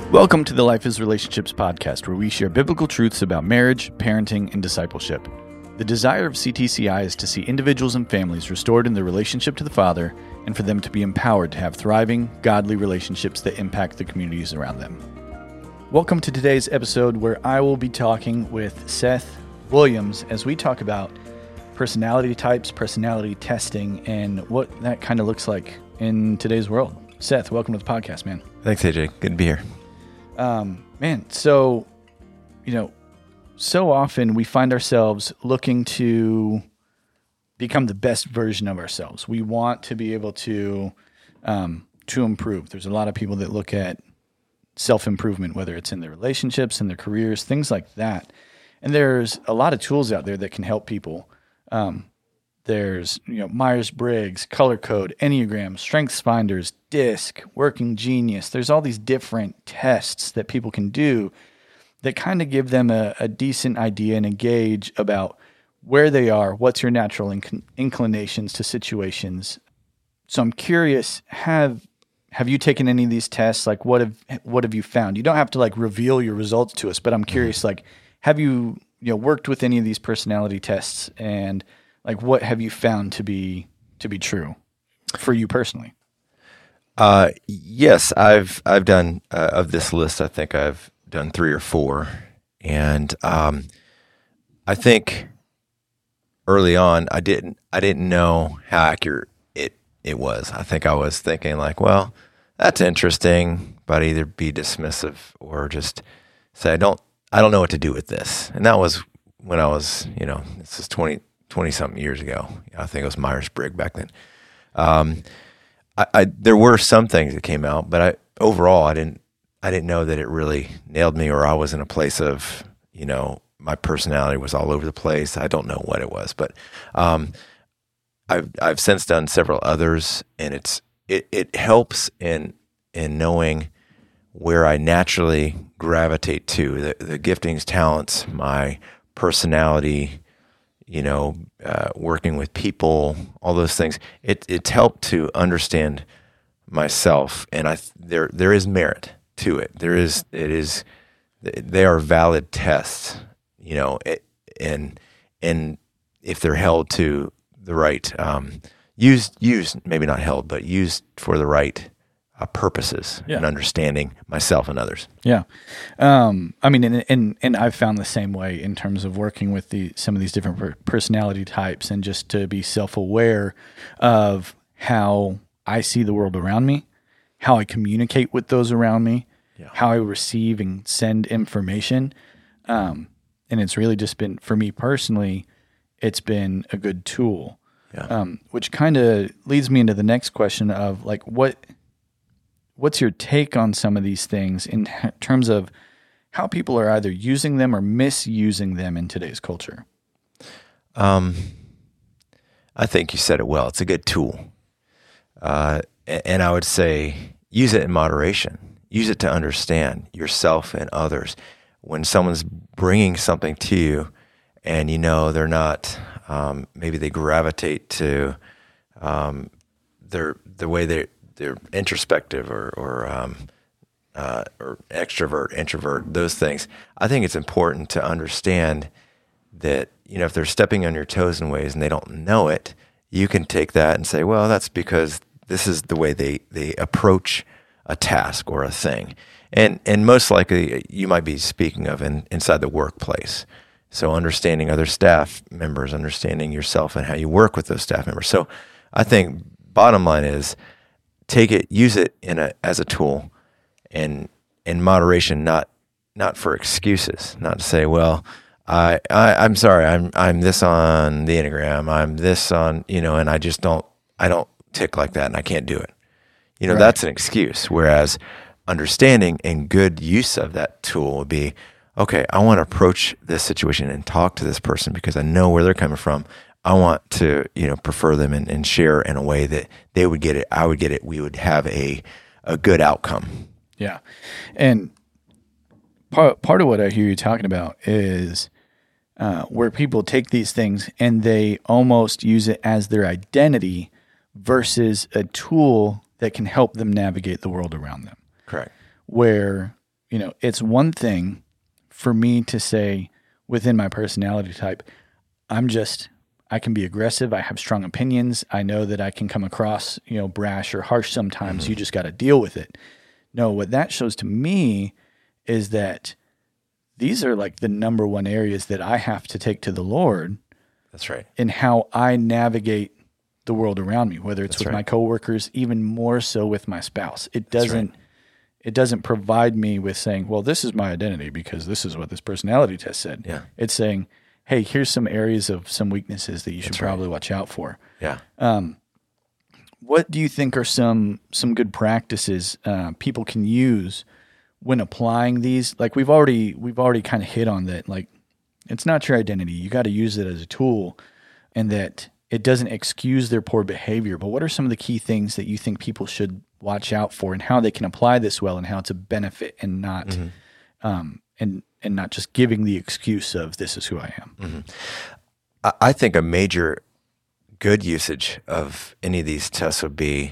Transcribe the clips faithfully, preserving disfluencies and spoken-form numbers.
Welcome to the Life is Relationships podcast, where we share biblical truths about marriage, parenting, and discipleship. The desire of C T C I is to see individuals and families restored in their relationship to the Father, and for them to be empowered to have thriving, godly relationships that impact the communities around them. Welcome to today's episode, where I will be talking with Seth Williams as we talk about personality types, personality testing, and what that kind of looks like in today's world. Seth, welcome to the podcast, man. Thanks, A J. Good to be here. Um, man, so, you know, so often we find ourselves looking to become the best version of ourselves. We want to be able to, um, to improve. There's a lot of people that look at self-improvement, whether it's in their relationships, in their careers, things like that. And there's a lot of tools out there that can help people. Um, there's, you know, Myers-Briggs, Color Code, Enneagram, Strengths Finders, DISC, Working Genius. There's all these different tests that people can do that kind of give them a, a decent idea and a gauge about where they are, what's your natural inc- inclinations to situations. So I'm curious, have have you taken any of these tests? Like, what have what have you found? You don't have to like reveal your results to us, but I'm curious, like, have you you know worked with any of these personality tests, and like what have you found to be to be true for you personally? Uh, yes, I've I've done uh, of this list. I think I've done three or four, and um, I think early on I didn't I didn't know how accurate it it was. I think I was thinking like, well, that's interesting, but either be dismissive or just say I don't I don't know what to do with this. And that was when I was, you know, this is twenty, twenty something years ago. I think it was Myers-Briggs back then. Um, I, I there were some things that came out, but I overall I didn't I didn't know that it really nailed me, or I was in a place of, you know, my personality was all over the place. I don't know what it was, but um, I've I've since done several others, and it's it it helps in in knowing where I naturally gravitate to, the the giftings, talents, my personality, you know, uh, working with people, all those things. It it's helped to understand myself, and I there there is merit to it. There is it is they are valid tests, you know, it, and and if they're held to the right um, used used maybe not held, but used for the right uh, purposes, yeah, and understanding myself and others. Yeah, um, I mean, and, and and I've found the same way in terms of working with the some of these different per- personality types, and just to be self-aware of how I see the world around me, how I communicate with those around me, yeah, how I receive and send information. Um, and it's really just been, for me personally, it's been a good tool. Yeah. Um, which kind of leads me into the next question of like, what, what's your take on some of these things in terms of how people are either using them or misusing them in today's culture? Um, I think you said it well. It's a good tool. Uh, and I would say use it in moderation. Use it to understand yourself and others. When someone's bringing something to you and you know they're not, um, maybe they gravitate to um, their the way they they're introspective or or, um, uh, or extrovert, introvert, those things. I think it's important to understand that, you know, if they're stepping on your toes in ways and they don't know it, you can take that and say, well, that's because this is the way they, they approach a task or a thing. And and most likely you might be speaking of in, inside the workplace. So understanding other staff members, understanding yourself and how you work with those staff members. So I think bottom line is take it, use it in a as a tool, and in moderation, not not for excuses, not to say, well, I, I I'm sorry, I'm I'm this on the Enneagram, I'm this on, you know, and I just don't I don't tick like that and I can't do it. You know, right. That's an excuse. Whereas understanding and good use of that tool would be, okay, I want to approach this situation and talk to this person because I know where they're coming from. I want to, you know, prefer them and, and share in a way that they would get it, I would get it, we would have a a good outcome. Yeah. And part part of what I hear you talking about is uh, where people take these things and they almost use it as their identity versus a tool that can help them navigate the world around them. Correct. Where you know, it's one thing for me to say within my personality type, I'm just, I can be aggressive. I have strong opinions. I know that I can come across, you know, brash or harsh sometimes. Mm-hmm. You just got to deal with it. No, what that shows to me is that these are like the number one areas that I have to take to the Lord. That's right. In how I navigate the world around me, whether it's That's with right. my coworkers, even more so with my spouse. It doesn't, right. it doesn't provide me with saying, well, this is my identity because this is what this personality test said. Yeah. It's saying, hey, here's some areas of some weaknesses that you should That's probably right. watch out for. Yeah. Um, what do you think are some some good practices uh, people can use when applying these? Like we've already we've already kind of hit on that. Like it's not your identity. You got to use it as a tool, and that it doesn't excuse their poor behavior. But what are some of the key things that you think people should watch out for, and how they can apply this well, and how it's a benefit and not mm-hmm. um, and and not just giving the excuse of this is who I am? Mm-hmm. I think a major good usage of any of these tests would be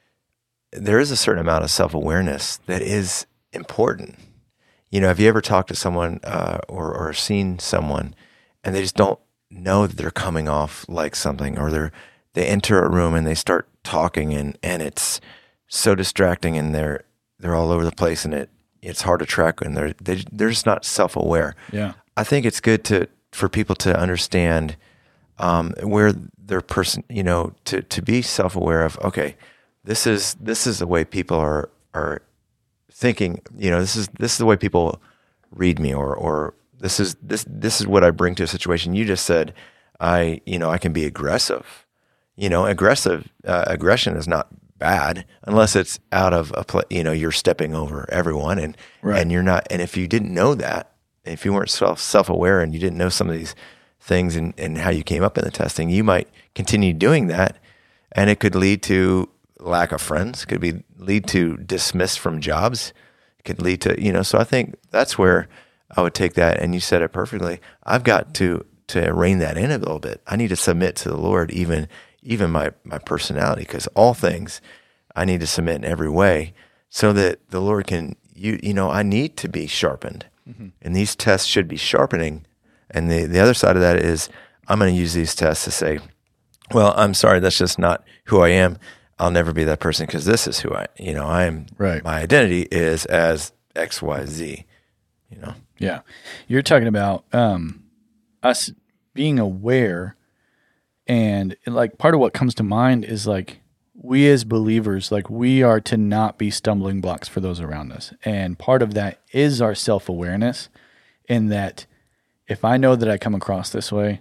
there is a certain amount of self-awareness that is important. You know, have you ever talked to someone uh, or, or seen someone and they just don't know that they're coming off like something, or they're they enter a room and they start talking and, and it's so distracting and they're they're all over the place and it it's hard to track and they're they, they're just not self-aware. Yeah, I think it's good to for people to understand um, where their person, you know, to to be self-aware of. Okay, this is this is the way people are are thinking. You know, this is this is the way people read me, or or this is this this is what I bring to a situation. You just said, I you know I can be aggressive. You know, aggressive uh, aggression is not bad unless it's out of a pla- you know you're stepping over everyone and right. and you're not. And if you didn't know that, if you weren't self self aware and you didn't know some of these things and, and how you came up in the testing, you might continue doing that, and it could lead to lack of friends. Could be lead to dismissed from jobs. Could lead to you know. So I think that's where I would take that. And you said it perfectly. I've got to to rein that in a little bit. I need to submit to the Lord, even. even my, my personality, because all things I need to submit in every way so that the Lord can, you you know, I need to be sharpened. Mm-hmm. And these tests should be sharpening. And the, the other side of that is I'm going to use these tests to say, well, I'm sorry, that's just not who I am. I'll never be that person because this is who I, you know, I am, right. My identity is as X, Y, Z, you know? Yeah. You're talking about um, us being aware. And like part of what comes to mind is like we as believers, like we are to not be stumbling blocks for those around us. And part of that is our self-awareness, in that if I know that I come across this way,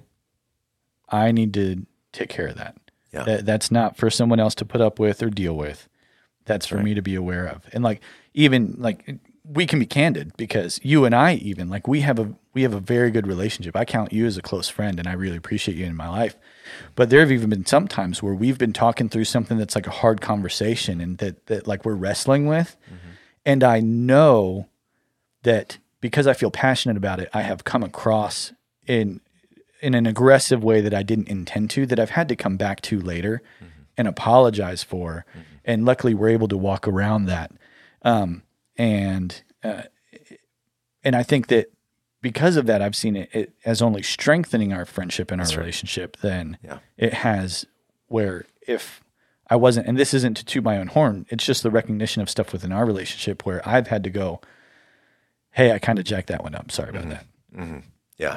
I need to take care of that. Yeah. That that's not for someone else to put up with or deal with. That's for right. me to be aware of. And like even like we can be candid, because you and I even like we have a we have a very good relationship. I count you as a close friend, and I really appreciate you in my life. But there have even been some times where we've been talking through something that's like a hard conversation and that that like we're wrestling with. Mm-hmm. And I know that because I feel passionate about it, I have come across in in an aggressive way that I didn't intend to, that I've had to come back to later mm-hmm. and apologize for. Mm-hmm. And luckily we're able to walk around that. Um, and uh, and I think that because of that, I've seen it, it as only strengthening our friendship and our That's relationship right. than yeah. it has where if I wasn't, and this isn't to toot my own horn, it's just the recognition of stuff within our relationship where I've had to go, hey, I kind of jacked that one up. Sorry about mm-hmm. that. Mm-hmm. Yeah.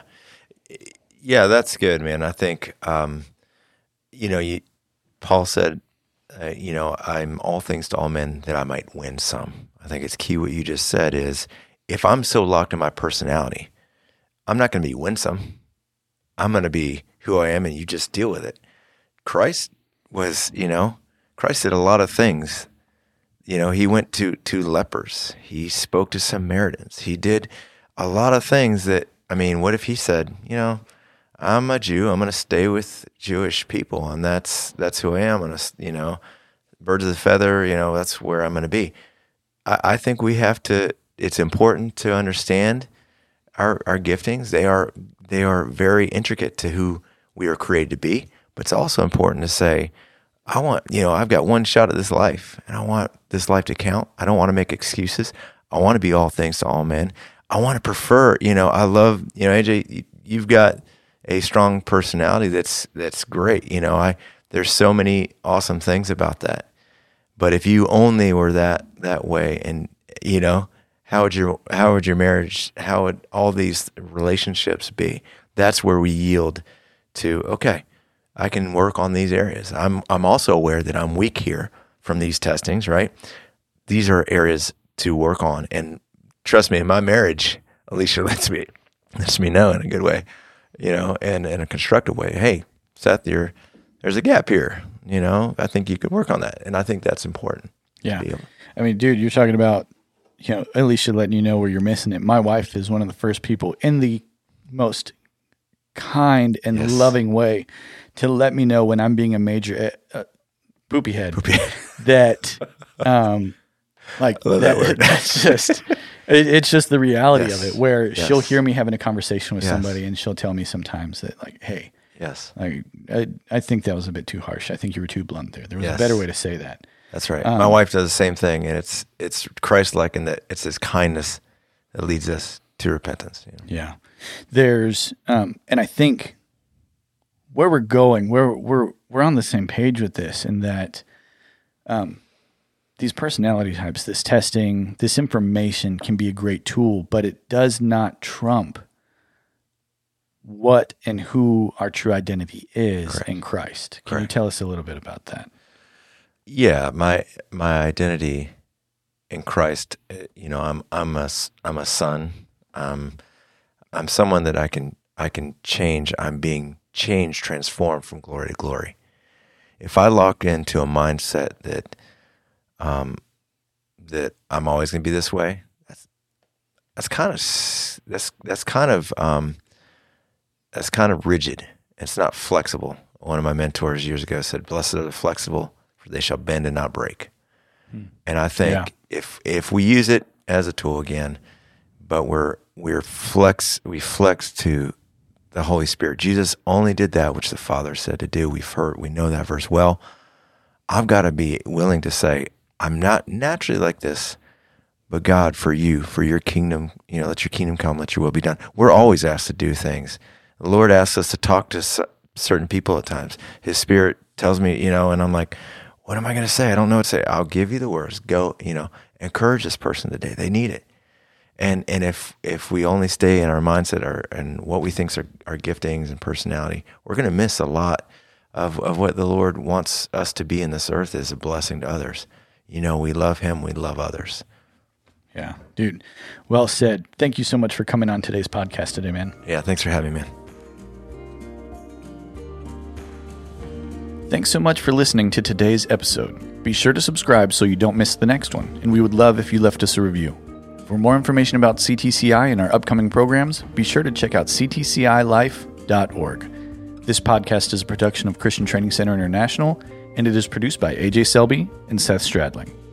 Yeah, that's good, man. I think, um, you know, you, Paul said, uh, you know, I'm all things to all men that I might win some. I think it's key what you just said is if I'm so locked in my personality, I'm not going to be winsome. I'm going to be who I am, and you just deal with it. Christ was, you know, Christ did a lot of things. You know, he went to, to lepers. He spoke to Samaritans. He did a lot of things that, I mean, what if he said, you know, I'm a Jew. I'm going to stay with Jewish people, and that's that's who I am. I'm going to, you know, birds of the feather, you know, that's where I'm going to be. I, I think we have to, it's important to understand our our giftings. They are they are very intricate to who we are created to be, but it's also important to say, I want, you know, I've got one shot at this life, and I want this life to count. I don't want to make excuses. I want to be all things to all men. I want to prefer, you know, I love, you know, A J, you've got a strong personality that's that's great. You know, I there's so many awesome things about that. But if you only were that that way, and you know, how would your how would your marriage, how would all these relationships be? That's where we yield to, okay, I can work on these areas. I'm I'm also aware that I'm weak here from these testings, right? These are areas to work on. And trust me, in my marriage, Alicia lets me lets me know in a good way, you know, and in a constructive way. Hey, Seth, you're there's a gap here. You know, I think you could work on that. And I think that's important. Yeah. I mean, dude, you're talking about, you know, Alicia letting you know where you're missing it. My wife is one of the first people in the most kind and yes. loving way to let me know when I'm being a major uh, poopy head. Poopy head. That, um, like, that, that word. That's just, it, it's just the reality yes. of it, where yes. she'll hear me having a conversation with yes. somebody and she'll tell me sometimes that, like, hey, yes, like, I, I think that was a bit too harsh. I think you were too blunt there. There was yes. a better way to say that. That's right. Um, My wife does the same thing, and it's it's Christ-like in that it's His kindness that leads us to repentance. You know? Yeah. There's, um, and I think where we're going, we're we're we're on the same page with this, in that um, these personality types, this testing, this information can be a great tool, but it does not trump what and who our true identity is Correct. In Christ. Can Correct. You tell us a little bit about that? Yeah, my my identity in Christ, you know, I'm I'm a I'm a son. Um, I'm someone that I can I can change. I'm being changed, transformed from glory to glory. If I lock into a mindset that um, that I'm always going to be this way, that's that's kind of that's that's kind of um, that's kind of rigid. It's not flexible. One of my mentors years ago said, "Blessed are the flexible, for they shall bend and not break." Hmm. And I think yeah. if if we use it as a tool again, but we're we're flex we flex to the Holy Spirit. Jesus only did that which the Father said to do. We've heard, we know that verse well. I've got to be willing to say, I'm not naturally like this, but God, for you, for your kingdom, you know, let your kingdom come, let your will be done. We're always asked to do things. The Lord asks us to talk to certain people at times. His Spirit tells me, you know, and I'm like, what am I going to say? I don't know what to say. I'll give you the words. Go, you know, encourage this person today. They need it. And and if if we only stay in our mindset or and what we think are our giftings and personality, we're going to miss a lot of, of what the Lord wants us to be in this earth as a blessing to others. You know, we love Him, we love others. Yeah, dude. Well said. Thank you so much for coming on today's podcast today, man. Yeah, thanks for having me, man. Thanks so much for listening to today's episode. Be sure to subscribe so you don't miss the next one, and we would love if you left us a review. For more information about C T C I and our upcoming programs, be sure to check out c t c i life dot org. This podcast is a production of Christian Training Center International, and it is produced by A J Selby and Seth Stradling.